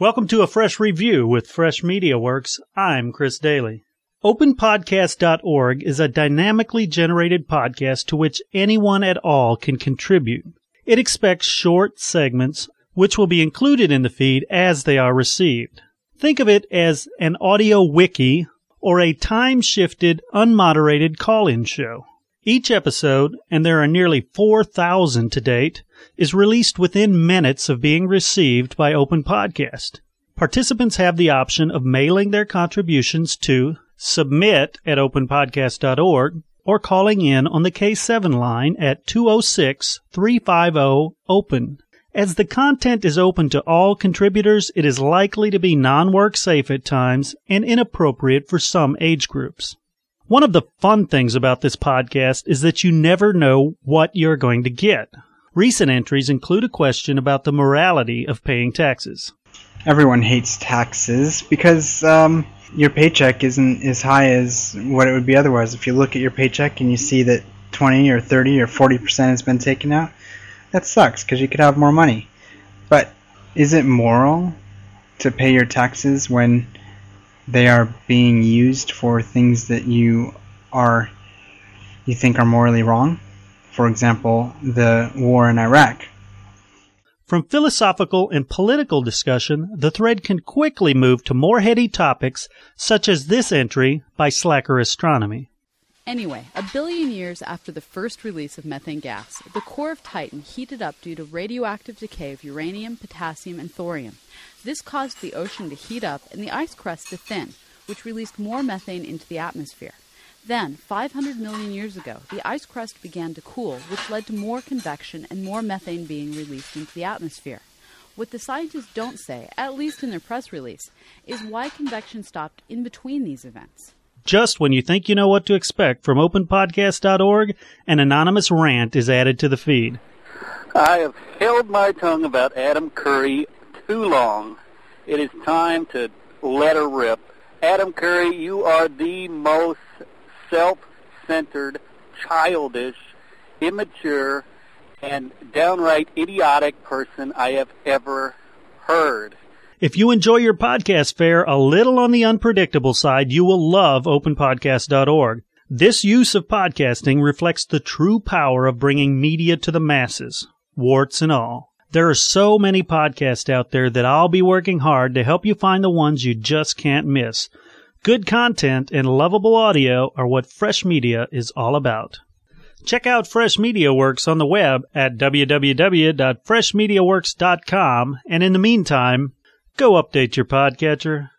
Welcome to a fresh review with Fresh Media Works. I'm Chris Daly. OpenPodcast.org is a dynamically generated podcast to which anyone at all can contribute. It expects short segments, which will be included in the feed as they are received. Think of it as an audio wiki or a time-shifted, unmoderated call-in show. Each episode, and there are nearly 4,000 to date, is released within minutes of being received by OpenPodcast. Participants have the option of mailing their contributions to submit@openpodcast.org or calling in on the K7 line at 206-350-OPEN. As the content is open to all contributors, it is likely to be non-work safe at times and inappropriate for some age groups. One of the fun things about this podcast is that you never know what you're going to get. Recent entries include a question about the morality of paying taxes. Everyone hates taxes because your paycheck isn't as high as what it would be otherwise. If you look at your paycheck and you see that 20 or 30 or 40% has been taken out, that sucks because you could have more money. But is it moral to pay your taxes when they are being used for things that you think are morally wrong? For example, the war in Iraq. From philosophical and political discussion, the thread can quickly move to more heady topics, such as this entry by Slacker Astronomy. Anyway, 1 billion years after the first release of methane gas, the core of Titan heated up due to radioactive decay of uranium, potassium, and thorium. This caused the ocean to heat up and the ice crust to thin, which released more methane into the atmosphere. Then, 500 million years ago, the ice crust began to cool, which led to more convection and more methane being released into the atmosphere. What the scientists don't say, at least in their press release, is why convection stopped in between these events. Just when you think you know what to expect from OpenPodcast.org, an anonymous rant is added to the feed. I have held my tongue about Adam Curry too long. It is time to let her rip. Adam Curry, you are the most self-centered, childish, immature, and downright idiotic person I have ever heard. If you enjoy your podcast fare a little on the unpredictable side, you will love OpenPodcast.org. This use of podcasting reflects the true power of bringing media to the masses, warts and all. There are so many podcasts out there that I'll be working hard to help you find the ones you just can't miss. Good content and lovable audio are what Fresh Media is all about. Check out Fresh Media Works on the web at www.freshmediaworks.com, and in the meantime, go update your podcatcher.